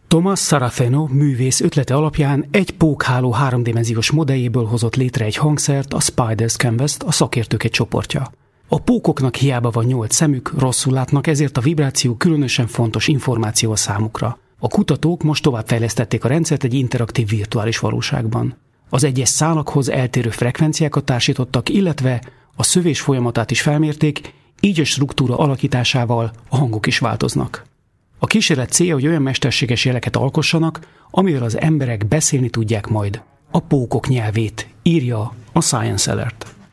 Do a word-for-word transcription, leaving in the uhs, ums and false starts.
Thomas Saraceno művész ötlete alapján egy pókháló háromdimenziós modelljéből hozott létre egy hangszert, a Spiders Canvas-t, a szakértők egy csoportja. A pókoknak hiába van nyolc szemük, rosszul látnak, ezért a vibráció különösen fontos információ a számukra. A kutatók most továbbfejlesztették a rendszert egy interaktív virtuális valóságban. Az egyes szálakhoz eltérő frekvenciákat társítottak, illetve a szövés folyamatát is felmérték, így a struktúra alakításával a hangok is változnak. A kísérlet célja, hogy olyan mesterséges jeleket alkossanak, amivel az emberek beszélni tudják majd a pókok nyelvét, írja a Science Alert.